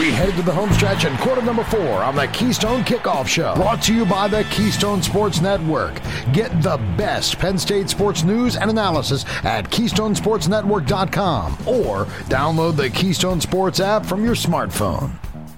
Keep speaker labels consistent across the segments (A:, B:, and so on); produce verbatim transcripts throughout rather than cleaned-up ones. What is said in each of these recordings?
A: We head to the home stretch in quarter number four on the Keystone Kickoff Show. Brought to you by the Keystone Sports Network. Get the best Penn State sports news and analysis at keystone sports network dot com or download the Keystone Sports app from your smartphone.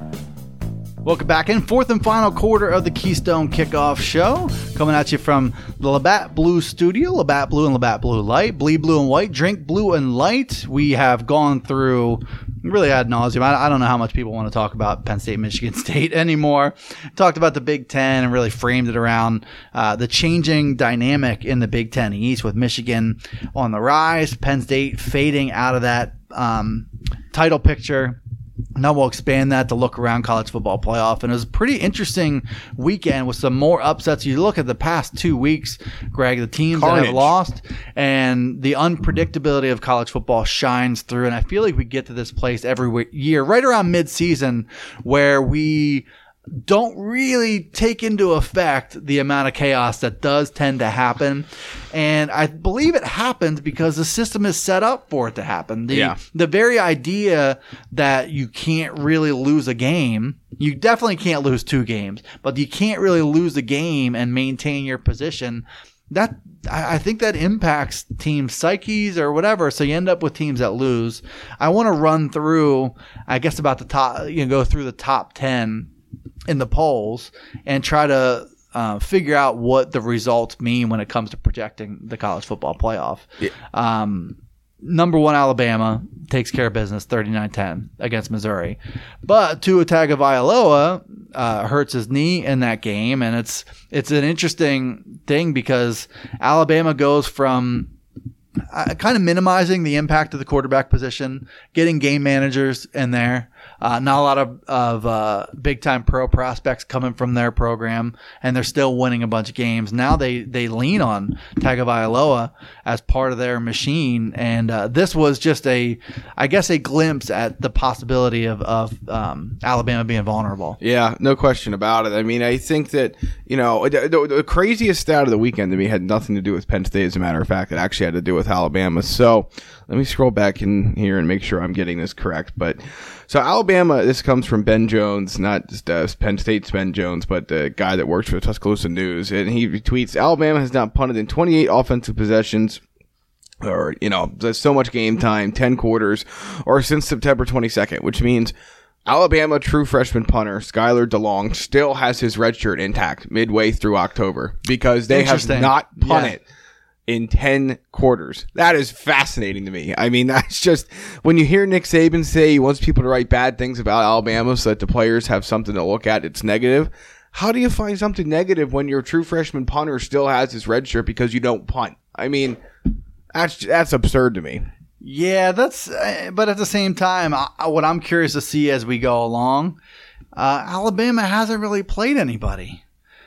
B: Welcome back in. Fourth and final quarter of the Keystone Kickoff Show. Coming at you from the Labatt Blue Studio. Labatt Blue and Labatt Blue Light. Bleed blue and white. Drink blue and light. We have gone through really ad nauseum. I, I don't know how much people want to talk about Penn State, Michigan State anymore. Talked about the Big Ten and really framed it around uh, the changing dynamic in the Big Ten East with Michigan on the rise, Penn State fading out of that um, title picture. Now we'll expand that to look around college football playoff. And it was a pretty interesting weekend with some more upsets. You look at the past two weeks, Greg, the teams Carnage. that have lost and the unpredictability of college football shines through. And I feel like we get to this place every year, right around mid-season, where we don't really take into effect the amount of chaos that does tend to happen. And I believe it happens because the system is set up for it to happen. The, yeah. the very idea that you can't really lose a game, you definitely can't lose two games, but you can't really lose a game and maintain your position. That I think that impacts team psyches or whatever. So you end up with teams that lose. I want to run through, I guess, about the top, you know, go through the top ten in the polls and try to uh, figure out what the results mean when it comes to projecting the college football playoff. Yeah. Um, number one, Alabama takes care of business thirty-nine ten against Missouri. But Tua Tagovailoa uh, hurts his knee in that game, and it's it's an interesting thing because Alabama goes from uh, kind of minimizing the impact of the quarterback position, getting game managers in there. Uh, not a lot of, of uh, big-time pro prospects coming from their program, and they're still winning a bunch of games. Now they, they lean on Tagovailoa as part of their machine, and uh, this was just a, I guess, a glimpse at the possibility of, of um, Alabama being vulnerable.
C: Yeah, no question about it. I mean, I think that, you know, the, the, the craziest stat of the weekend to me had nothing to do with Penn State, as a matter of fact. It actually had to do with Alabama. So let me scroll back in here and make sure I'm getting this correct. But so Alabama, this comes from Ben Jones, not just uh, Penn State's Ben Jones, but the guy that works for the Tuscaloosa News. And he retweets, Alabama has not punted in twenty-eight offensive possessions, or, you know, there's so much game time, ten quarters, or since September twenty-second, which means Alabama true freshman punter Skylar DeLong still has his red shirt intact midway through October because they have not punted yeah. in ten quarters. That is fascinating to me. I mean, that's just, when you hear Nick Saban say he wants people to write bad things about Alabama so that the players have something to look at, it's negative. How do you find something negative when your true freshman punter still has his red shirt because you don't punt? I mean, that's that's absurd to me.
B: Yeah, that's, uh, but at the same time, I, what I'm curious to see as we go along, uh, Alabama hasn't really played anybody.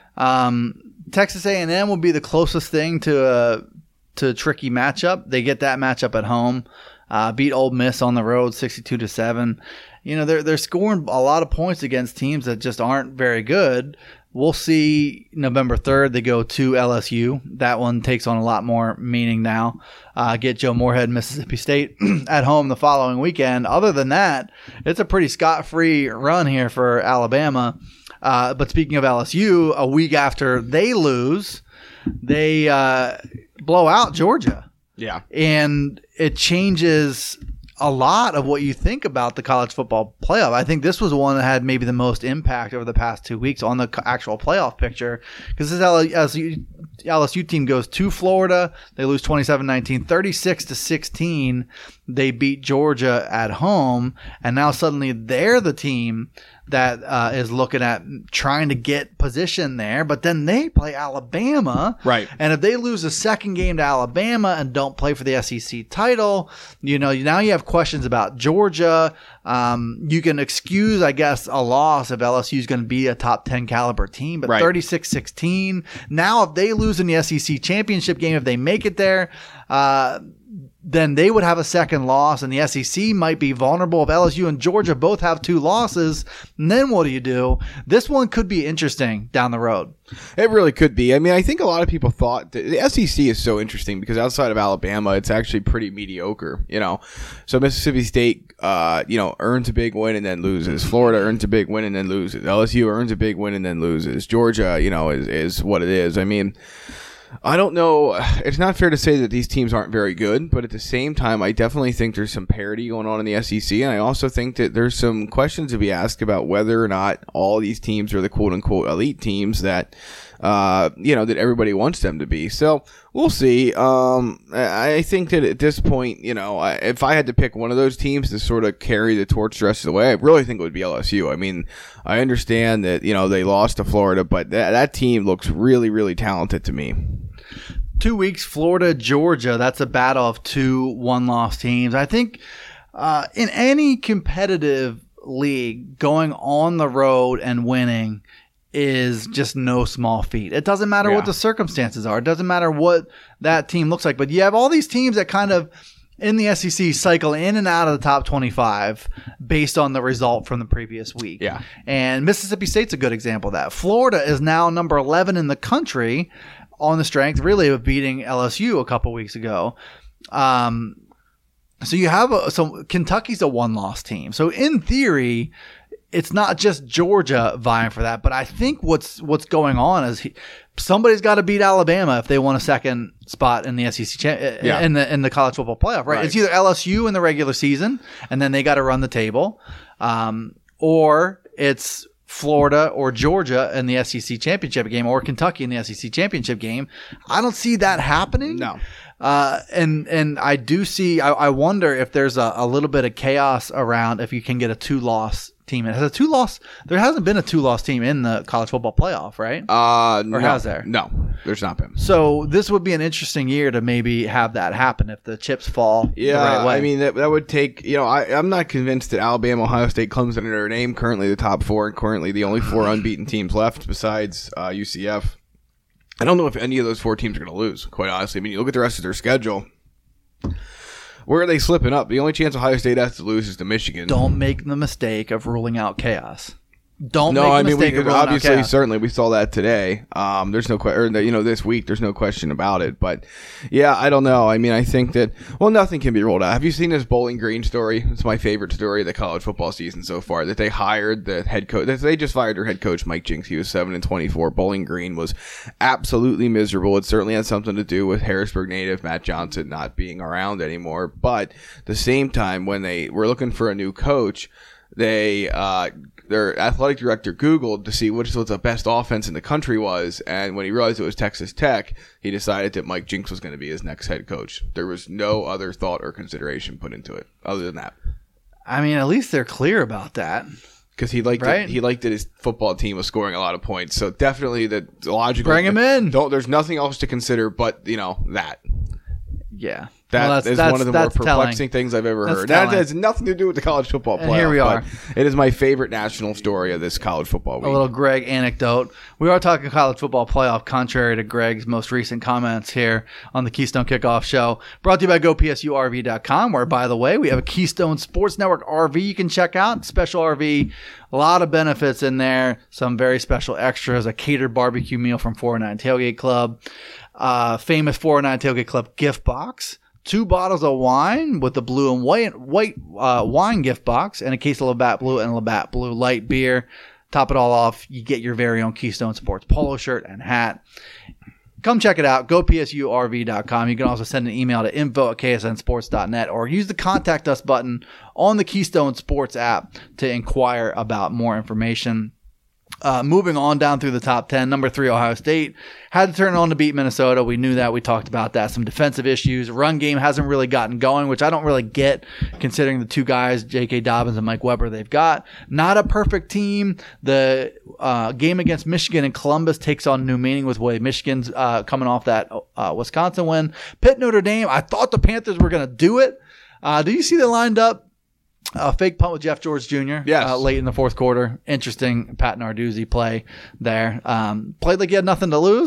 B: Um, Texas A and M will be the closest thing to a, to a tricky matchup. They get that matchup at home, uh, beat Ole Miss on the road sixty-two to seven. You know, they're, they're scoring a lot of points against teams that just aren't very good. We'll see November third. They go to L S U. That one takes on a lot more meaning now. Uh, get Joe Moorhead, Mississippi State at home the following weekend. Other than that, it's a pretty scot-free run here for Alabama. Uh, but speaking of L S U, a week after they lose, they uh, blow out Georgia.
C: Yeah.
B: And it changes a lot of what you think about the college football playoff. I think this was one that had maybe the most impact over the past two weeks on the actual playoff picture, because this L S U, L S U team goes to Florida. They lose twenty-seven nineteen, thirty-six to sixteen. They beat Georgia at home, and now suddenly they're the team that uh, is looking at trying to get position there, but then they play Alabama.
C: Right.
B: And if they lose a second game to Alabama and don't play for the S E C title, you know, now you have questions about Georgia. Um, you can excuse, I guess, a loss if L S U is going to be a top ten caliber team, but thirty-six sixteen. Now, if they lose in the S E C championship game, if they make it there, uh, then they would have a second loss, and the S E C might be vulnerable if L S U and Georgia both have two losses. And then what do you do? This one could be interesting down the road.
C: It really could be. I mean, I think a lot of people thought that the S E C is so interesting because outside of Alabama, it's actually pretty mediocre, you know. So Mississippi State, uh, you know, earns a big win and then loses. Florida earns a big win and then loses. L S U earns a big win and then loses. Georgia, you know, is, is what it is. I mean, I don't know. It's not fair to say that these teams aren't very good, but at the same time, I definitely think there's some parity going on in the S E C, and I also think that there's some questions to be asked about whether or not all these teams are the quote-unquote elite teams that, uh, you know, that everybody wants them to be. So we'll see. Um, I think that at this point, you know, if I had to pick one of those teams to sort of carry the torch the rest of the way, I really think it would be L S U. I mean, I understand that, you know, they lost to Florida, but that, that team looks really, really talented to me.
B: Two weeks, Florida, Georgia. That's a battle of two one-loss teams. I think uh, in any competitive league, going on the road and winning is just no small feat. It doesn't matter
C: Yeah.
B: what the circumstances are. It doesn't matter what that team looks like. But you have all these teams that kind of, in the S E C, cycle in and out of the top twenty-five based on the result from the previous week.
C: Yeah.
B: And Mississippi State's a good example of that. Florida is now number eleven in the country on the strength, really, of beating L S U a couple weeks ago. Um, so you have a, so Kentucky's a one-loss team. So in theory, it's not just Georgia vying for that. But I think what's what's going on is he, somebody's got to beat Alabama if they want a second spot in the S E C cha-
C: Yeah.
B: in the in the college football playoff. Right?
C: Right.
B: It's either L S U in the regular season, and then they got to run the table, um, or it's Florida or Georgia in the S E C championship game, or Kentucky in the S E C championship game. I don't see that happening.
C: No.
B: Uh, and and I do see. I, I wonder if there's a, a little bit of chaos around if you can get a two-loss team. It has a two-loss. There hasn't been a two-loss team in the college football playoff, right?
C: Uh, no,
B: Or has there?
C: No, there's not been.
B: So this would be an interesting year to maybe have that happen if the chips fall
C: Yeah,
B: the right way.
C: I mean, that, that would take, you know, I, I'm not convinced that Alabama, Ohio State, Clemson, and Notre Dame, currently the top four, and currently the only four unbeaten teams left besides uh, U C F. I don't know if any of those four teams are going to lose, quite honestly. I mean, you look at the rest of their schedule. Where are they slipping up? The only chance Ohio State has to lose is to Michigan.
B: Don't make the mistake of ruling out chaos. Don't
C: No,
B: make the
C: I mean,
B: mistake
C: we,
B: of ruling out
C: obviously,
B: chaos.
C: certainly, we saw that today. Um, there's no question, you know, this week, there's no question about it. But yeah, I don't know. I mean, I think that, well, nothing can be ruled out. Have you seen this Bowling Green story? It's my favorite story of the college football season so far. That they hired the head coach. That they just fired their head coach, Mike Jinks. He was seven and twenty-four. Bowling Green was absolutely miserable. It certainly had something to do with Harrisburg native Matt Johnson not being around anymore. But at the same time, when they were looking for a new coach, they uh, their athletic director Googled to see which was the best offense in the country was, and when he realized it was Texas Tech, he decided that Mike Jinks was going to be his next head coach. There was no other thought or consideration put into it other than that,
B: I mean, at least they're clear about that.
C: because he liked
B: Right.
C: it, he liked that his football team was scoring a lot of points. So definitely the logical
B: Bring him in.
C: Don't there's nothing else to consider but you know that.
B: Yeah.
C: That
B: Well,
C: is
B: that's-
C: one of the more
B: that's
C: perplexing
B: telling.
C: things I've ever
B: That's
C: heard. That
B: telling.
C: has nothing to do with the college football playoff.
B: And here we are.
C: but it is my favorite national story of this college football week.
B: A little Greg anecdote. We are talking college football playoff, contrary to Greg's most recent comments here on the Keystone Kickoff Show. Brought to you by Go P S U R V dot com, where, by the way, we have a Keystone Sports Network R V you can check out. Special R V, a lot of benefits in there. Some very special extras, a catered barbecue meal from four oh nine Tailgate Club, uh, famous four oh nine Tailgate Club gift box, two bottles of wine with the blue and white white uh, wine gift box, and a case of Labatt Blue and Labatt Blue light beer. Top it all off, you get your very own Keystone Sports polo shirt and hat. Come check it out. Go P S U R V dot com. You can also send an email to info at K S N sports dot net or use the Contact Us button on the Keystone Sports app to inquire about more information. Uh, moving on down through the top ten, number three, Ohio State. Had to turn it on to beat Minnesota. We knew that. We talked about that. Some defensive issues. Run game hasn't really gotten going, which I don't really get considering the two guys, J K. Dobbins and Mike Weber, they've got. Not a perfect team. The uh, game against Michigan and Columbus takes on new meaning with way Michigan's uh, coming off that uh, Wisconsin win. Pitt, Notre Dame, I thought the Panthers were going to do it. Uh, do you see they lined up? A fake punt with Jeff George Junior
C: Yes.
B: Uh, late in the fourth quarter. Interesting Pat Narduzzi play there. Um, played like he had nothing to lose.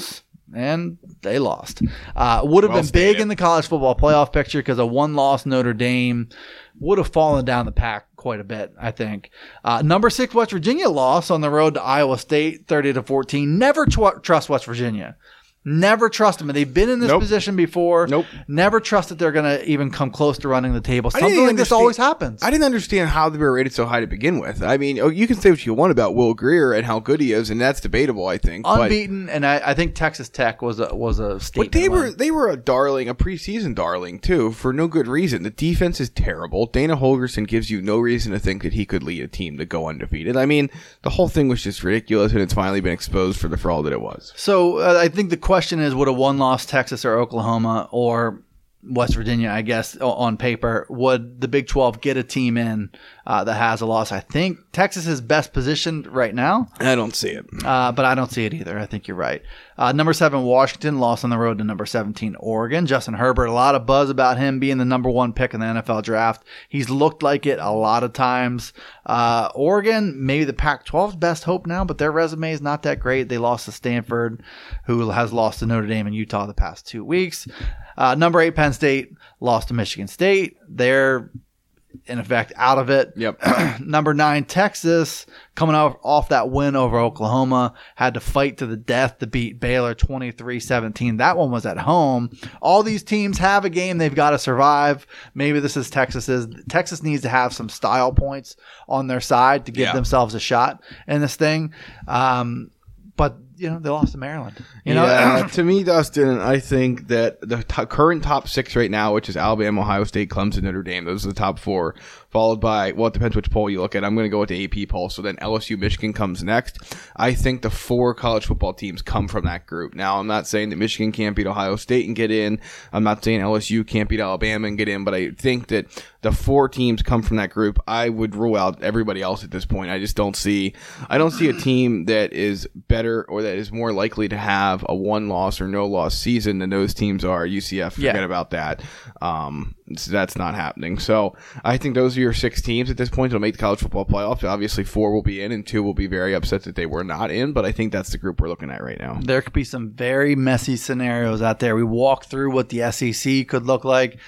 B: and they lost. Uh, would have
C: Well
B: been big
C: stated.
B: in the college football playoff picture because a one-loss Notre Dame would have fallen down the pack quite a bit, I think. Uh, number six, West Virginia lost on the road to Iowa State, thirty to fourteen. Never tw- trust West Virginia. Never trust them. They've been in this
C: Nope.
B: position before.
C: Nope.
B: Never trust that they're going to even come close to running the table.
C: I didn't
B: Something like this
C: understand-
B: always happens.
C: I didn't understand how they were rated so high to begin with. I mean, oh, you can say what you want about Will Grier and how good he is, and that's debatable, I think. but-
B: Unbeaten, and I, I think Texas Tech was a was a statement.
C: But they were
B: win.
C: they were a darling, a preseason darling too, for no good reason. The defense is terrible. Dana Holgerson gives you no reason to think that he could lead a team to go undefeated. I mean, the whole thing was just ridiculous, and it's finally been exposed for the for all that it was.
B: So uh, I think the question is, would a one-loss Texas or Oklahoma or West Virginia, I guess, o- on paper, would the Big twelve get a team in uh, that has a loss? I think Texas is best positioned right now,
C: I don't see it.
B: uh, but I don't see it either. I think you're right. Uh, number seven, Washington lost on the road to number seventeen, Oregon. Justin Herbert, a lot of buzz about him being the number one pick in the N F L draft. He's looked like it a lot of times. Uh, Oregon, maybe the Pac twelve's best hope now, but their resume is not that great. They lost to Stanford, who has lost to Notre Dame and Utah the past two weeks. Uh, number eight, Penn State lost to Michigan State. They're, in effect, out of it.
C: Yep.
B: Number nine, Texas, coming off, off that win over Oklahoma, had to fight to the death to beat Baylor twenty-three seventeen. That one was at home. All these teams have a game they've got to survive. Maybe this is Texas's. Texas needs to have some style points on their side to give
C: Yeah.
B: themselves a shot in this thing. Um, but, you know, they lost to Maryland. You know,
C: yeah, to me, Dustin, I think that the t- current top six right now, which is Alabama, Ohio State, Clemson, Notre Dame, those are the top four, followed by, well, it depends which poll you look at. I'm going to go with the A P poll. So then L S U, Michigan comes next. I think the four college football teams come from that group. Now, I'm not saying that Michigan can't beat Ohio State and get in. I'm not saying L S U can't beat Alabama and get in, but I think that the four teams come from that group. I would rule out everybody else at this point. I just don't see, I don't see a team that is better or that is more likely to have a one loss or no loss season than those teams are. U C F, forget
B: Yeah.
C: about that. Um, so that's not happening. So I think those are your six teams at this point that'll make the college football playoff. Obviously, four will be in and two will be very upset that they were not in, but I think that's the group we're looking at right now.
B: there could be some very messy scenarios out there. We walked through what the S E C could look like.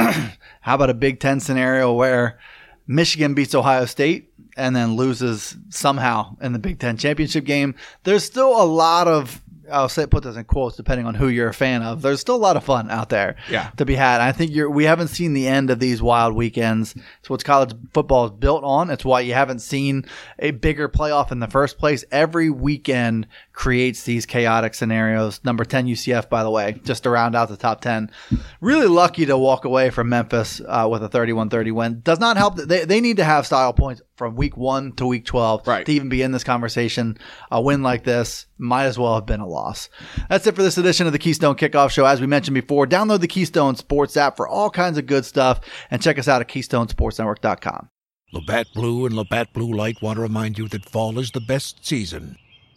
B: How about a Big Ten scenario where Michigan beats Ohio State and then loses somehow in the Big Ten championship game? There's still a lot of, I'll say, put this in quotes depending on who you're a fan of. There's still a lot of fun out there
C: Yeah.
B: to be had. I think you're, we haven't seen the end of these wild weekends. It's what college football is built on. It's why you haven't seen a bigger playoff in the first place. Every weekend creates these chaotic scenarios. Number ten, U C F, by the way, just to round out the top ten. Really lucky to walk away from Memphis uh, with a thirty-one thirty win. Does not help. That they, they need to have style points from week one to week twelve
C: Right.
B: to even be in this conversation. A win like this might as well have been a loss. That's it for this edition of the Keystone Kickoff Show. As we mentioned before, download the Keystone Sports app for all kinds of good stuff and check us out at keystone sports network dot com.
D: Labatt Blue and Labatt Blue Light want to remind you that fall is the best season.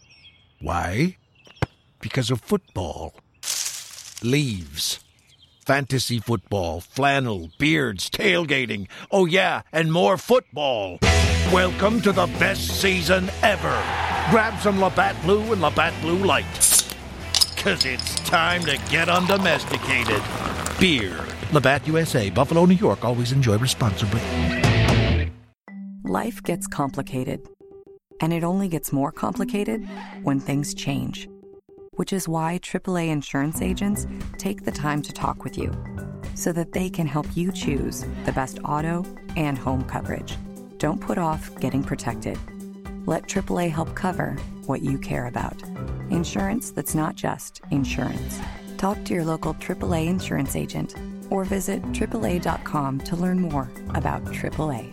D: Why? Because of football. Leaves. Fantasy football, flannel, beards, tailgating. Oh, yeah, and more football. Welcome to the best season ever. Grab some Labatt Blue and Labatt Blue Light. Because it's time to get undomesticated. Beer. Labatt U S A, Buffalo, New York. Always enjoy responsibly.
E: Life gets complicated. And it only gets more complicated when things change. Which is why triple A insurance agents take the time to talk with you. So that they can help you choose the best auto and home coverage. Don't put off getting protected. Let triple A help cover what you care about. Insurance that's not just insurance. Talk to your local triple A insurance agent or visit triple A dot com to learn more about triple A.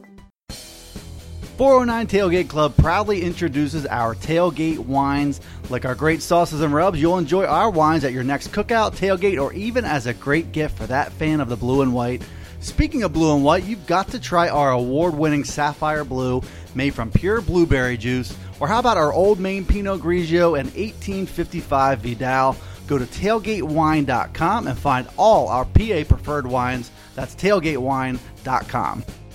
B: four oh nine Tailgate Club proudly introduces our tailgate wines. Like our great sauces and rubs, you'll enjoy our wines at your next cookout, tailgate, or even as a great gift for that fan of the blue and white. Speaking of blue and white, you've got to try our award-winning Sapphire Blue made from pure blueberry juice. Or how about our Old Maine Pinot Grigio and eighteen fifty-five Vidal? Go to tailgate wine dot com and find all our P A preferred wines. That's tailgate wine dot com.